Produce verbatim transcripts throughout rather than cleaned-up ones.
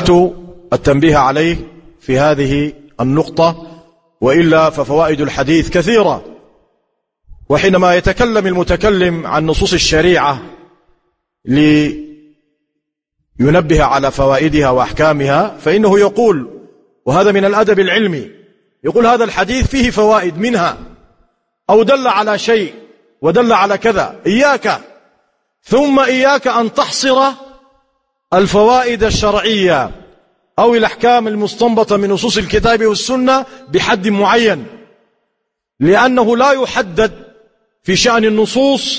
أردت التنبيه عليه في هذه النقطة، وإلا ففوائد الحديث كثيرة. وحينما يتكلم المتكلم عن نصوص الشريعة لينبه على فوائدها وأحكامها فإنه يقول، وهذا من الأدب العلمي، يقول هذا الحديث فيه فوائد منها أو دل على شيء ودل على كذا، إياك ثم إياك أن تحصر الفوائد الشرعية أو الأحكام المستنبطة من نصوص الكتاب والسنة بحد معين، لأنه لا يحدد في شأن النصوص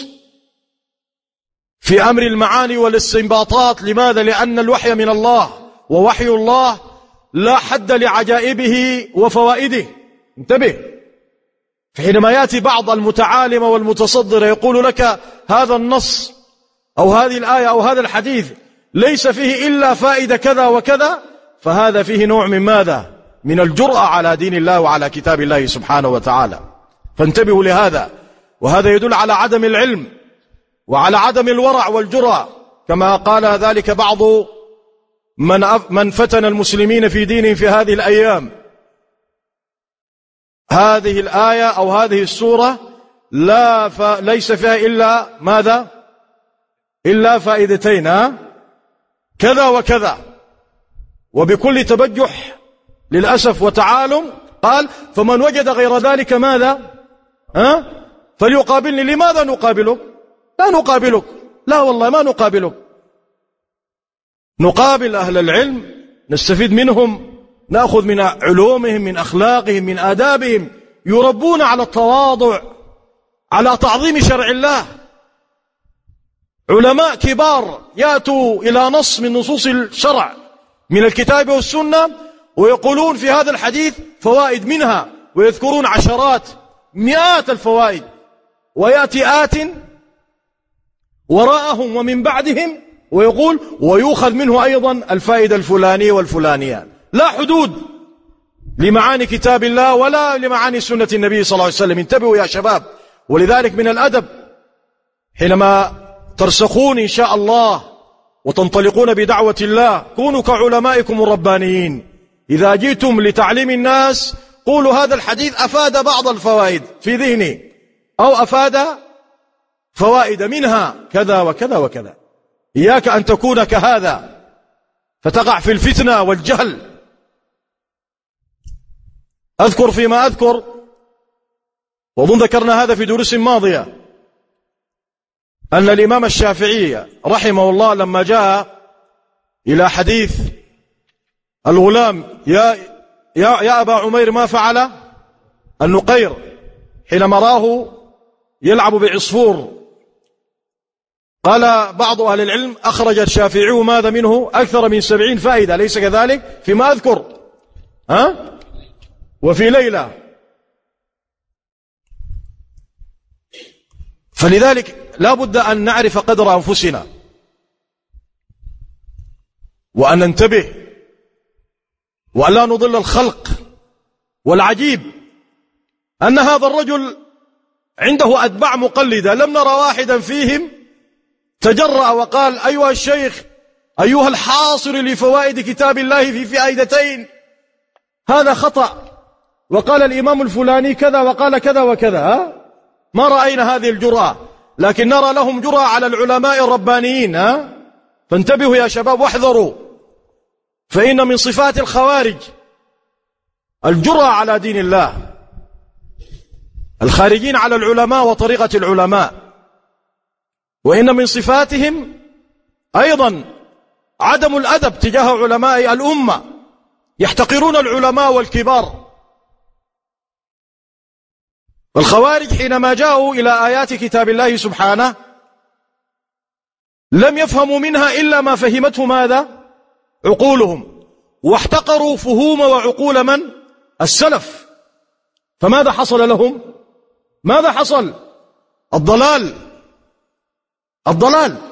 في أمر المعاني والاستنباطات. لماذا؟ لأن الوحي من الله، ووحي الله لا حد لعجائبه وفوائده. انتبه، فحينما يأتي بعض المتعالم والمتصدر يقول لك هذا النص أو هذه الآية أو هذا الحديث ليس فيه إلا فائدة كذا وكذا، فهذا فيه نوع من ماذا؟ من الجرأة على دين الله وعلى كتاب الله سبحانه وتعالى. فانتبهوا لهذا، وهذا يدل على عدم العلم وعلى عدم الورع والجرأة، كما قال ذلك بعض من من فتن المسلمين في دينهم في هذه الأيام. هذه الآية أو هذه السورة لا ف... ليس فيها إلا ماذا؟ إلا فائدتين، ها؟ كذا وكذا، وبكل تبجح للأسف وتعالم قال فمن وجد غير ذلك ماذا؟ ها؟ فليقابلني. لماذا نقابلك؟ لا نقابلك، لا والله ما نقابلك. نقابل أهل العلم، نستفيد منهم، نأخذ من علومهم، من أخلاقهم، من آدابهم، يربون على التواضع، على تعظيم شرع الله. علماء كبار يأتوا إلى نص من نصوص الشرع من الكتاب والسنة ويقولون في هذا الحديث فوائد منها، ويذكرون عشرات مئات الفوائد، ويأتي آت وراءهم ومن بعدهم ويقول ويؤخذ منه أيضا الفائدة الفلانية والفلانية. لا حدود لمعاني كتاب الله ولا لمعاني سنة النبي صلى الله عليه وسلم. انتبهوا يا شباب. ولذلك من الأدب حينما ترسخون إن شاء الله وتنطلقون بدعوة الله كونوا كعلمائكم الربانيين. إذا جئتم لتعليم الناس قولوا هذا الحديث أفاد بعض الفوائد في ذهني، أو أفاد فوائد منها كذا وكذا وكذا. إياك أن تكون كهذا فتقع في الفتنة والجهل. أذكر فيما أذكر، وظن ذكرنا هذا في دروس ماضية، أن الإمام الشافعي رحمه الله لما جاء إلى حديث الغلام يا, يا, يا أبا عمير ما فعل النقير حينما راه يلعب بعصفور، قال بعض أهل العلم أخرج الشافعي ماذا منه؟ أكثر من سبعين فائدة، ليس كذلك فيما أذكر؟ ها؟ وفي ليلة. فلذلك لا بد أن نعرف قدر أنفسنا وأن ننتبه وأن لا نضل الخلق. والعجيب أن هذا الرجل عنده أتباع مقلدة، لم نرى واحدا فيهم تجرأ وقال أيها الشيخ أيها الحاصر لفوائد كتاب الله في فائدتين هذا خطأ، وقال الإمام الفلاني كذا وقال كذا وكذا. ها؟ ما رأينا هذه الجرأة، لكن نرى لهم جرأة على العلماء الربانيين. ها؟ فانتبهوا يا شباب واحذروا، فإن من صفات الخوارج الجرأة على دين الله، الخارجين على العلماء وطريقة العلماء. وإن من صفاتهم أيضا عدم الأدب تجاه علماء الأمة، يحتقرون العلماء والكبار. الخوارج حينما جاءوا إلى آيات كتاب الله سبحانه لم يفهموا منها إلا ما فهمته ماذا؟ عقولهم، واحتقروا فهوم وعقول من؟ السلف. فماذا حصل لهم؟ ماذا حصل؟ الضلال، الضلال.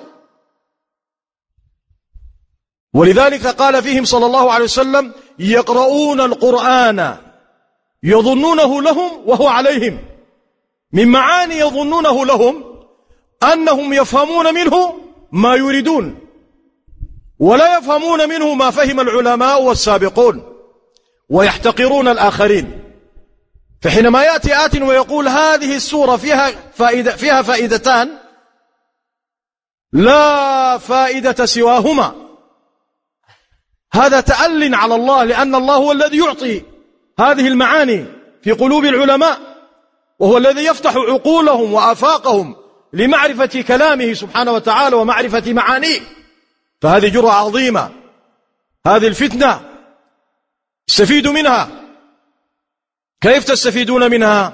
ولذلك قال فيهم صلى الله عليه وسلم يقرؤون القرآن يظنونه لهم وهو عليهم. من معاني يظنونه لهم أنهم يفهمون منه ما يريدون، ولا يفهمون منه ما فهم العلماء والسابقون ويحتقرون الآخرين. فحينما يأتي آت ويقول هذه السورة فيها فائدة فيها فائدتان لا فائدة سواهما، هذا تأل على الله، لأن الله هو الذي يعطي هذه المعاني في قلوب العلماء، وهو الذي يفتح عقولهم وآفاقهم لمعرفة كلامه سبحانه وتعالى ومعرفة معانيه. فهذه جرعة عظيمة، هذه الفتنة استفيدوا منها. كيف تستفيدون منها؟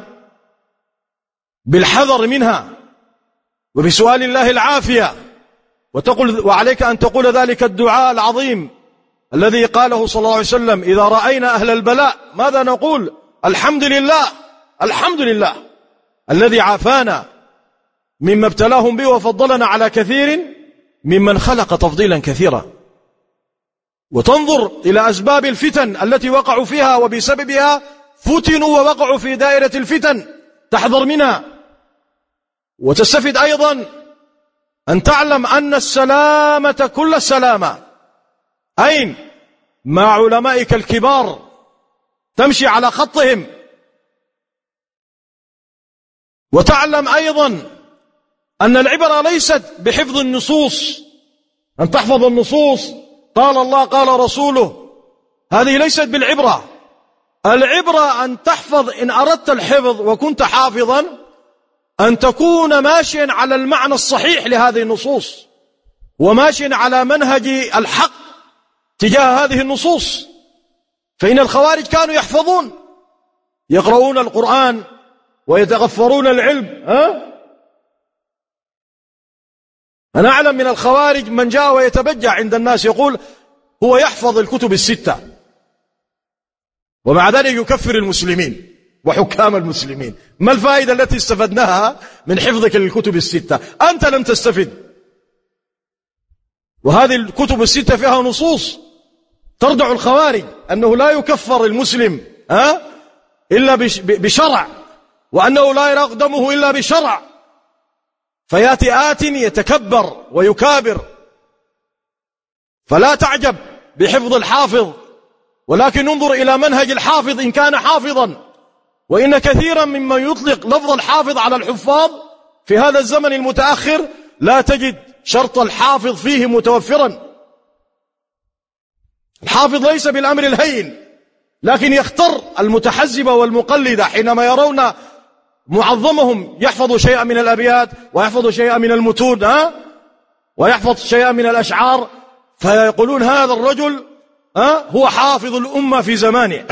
بالحذر منها وبسؤال الله العافية، وتقول وعليك أن تقول ذلك الدعاء العظيم الذي قاله صلى الله عليه وسلم: إذا رأينا أهل البلاء ماذا نقول؟ الحمد لله، الحمد لله الذي عافانا مما ابتلاهم به وفضلنا على كثير ممن خلق تفضيلا كثيرا. وتنظر إلى أسباب الفتن التي وقعوا فيها وبسببها فتنوا ووقعوا في دائرة الفتن، تحذر منها. وتستفيد أيضا أن تعلم أن السلامة كل السلامة أين؟ مع علمائك الكبار، تمشي على خطهم. وتعلم أيضا أن العبرة ليست بحفظ النصوص، أن تحفظ النصوص قال الله قال رسوله، هذه ليست بالعبرة. العبرة أن تحفظ، إن أردت الحفظ وكنت حافظا، أن تكون ماشيا على المعنى الصحيح لهذه النصوص، وماشيا على منهج الحق تجاه هذه النصوص. فإن الخوارج كانوا يحفظون، يقرؤون القرآن ويتغفرون العلم. ها؟ أنا أعلم من الخوارج من جاء ويتبجع عند الناس يقول هو يحفظ الكتب الستة، ومع ذلك يكفر المسلمين وحكام المسلمين. ما الفائدة التي استفدناها من حفظك للكتب الستة؟ أنت لم تستفد. وهذه الكتب الستة فيها نصوص تردع الخوارج أنه لا يكفر المسلم ها إلا بشرع، وأنه لا يراق دمه إلا بشرع. فيأتي آت يتكبر ويكابر. فلا تعجب بحفظ الحافظ، ولكن انظر إلى منهج الحافظ إن كان حافظا. وإن كثيرا ممن يطلق لفظ الحافظ على الحفاظ في هذا الزمن المتأخر لا تجد شرط الحافظ فيه متوفرا. الحافظ ليس بالأمر الهين، لكن يختر المتحزبة والمقلدة حينما يرون معظمهم يحفظ شيئا من الأبيات ويحفظ شيئا من المتون ها؟ ويحفظ شيئا من الأشعار، فيقولون هذا الرجل ها؟ هو حافظ الأمة في زمانه.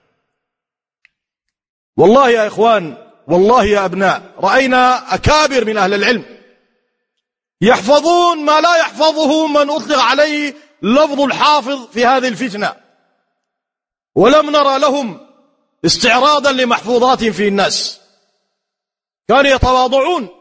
والله يا إخوان، والله يا أبناء، رأينا أكابر من أهل العلم يحفظون ما لا يحفظه من أطلق عليه لفظ الحافظ في هذه الفتنة، ولم نرى لهم استعراضا لمحفوظات في الناس. كانوا يتواضعون